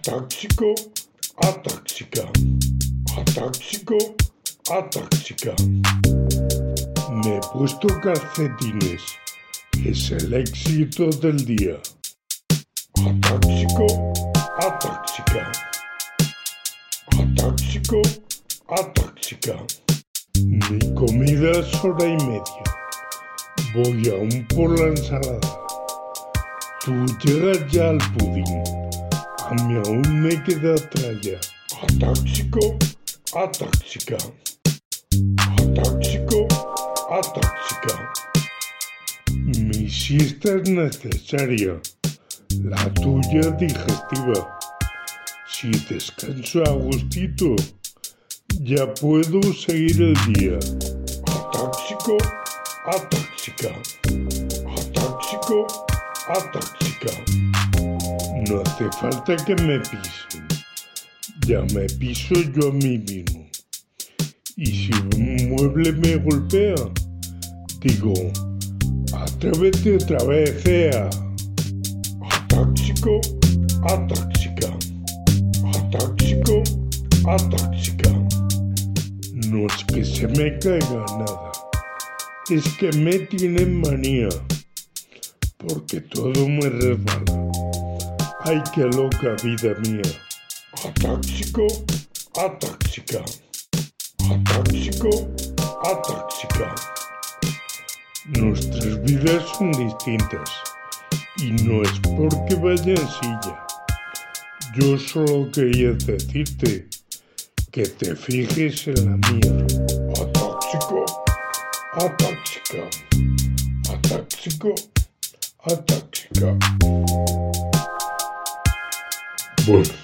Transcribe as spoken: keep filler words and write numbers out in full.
Atáxico, atáxica. Atáxico, atáxica. Me he puesto calcetines. Es el éxito del día. Atáxico, atáxica. Atáxico, atáxica. Mi comida es hora y media. Voy aún por la ensalada. Tú llegas ya al pudín. A mí aún me queda tralla. Atáxico, atáxica. Atáxico, atáxica. Mi siesta es necesaria. La tuya digestiva. Si descanso a gustito, ya puedo seguir el día. Atáxico, atáxica. Atáxico, atáxica. No hace falta que me pisen. Ya me piso yo a mí mismo. Y si un mueble me golpea, digo, atrévete otra vez, fea. Atáxico, atáxica. Atáxico, atáxica. No es que se me caiga nada. Es que me tienen manía. Porque todo me resbala. Ay, qué loca vida mía. Atáxico, atáxica. Atáxico, atáxica. Nuestras vidas son distintas. Y no es porque vaya en silla. Yo solo quería decirte que te fijes en la mía. Atáxico, atáxica. Atáxico, atáxica. Bueno.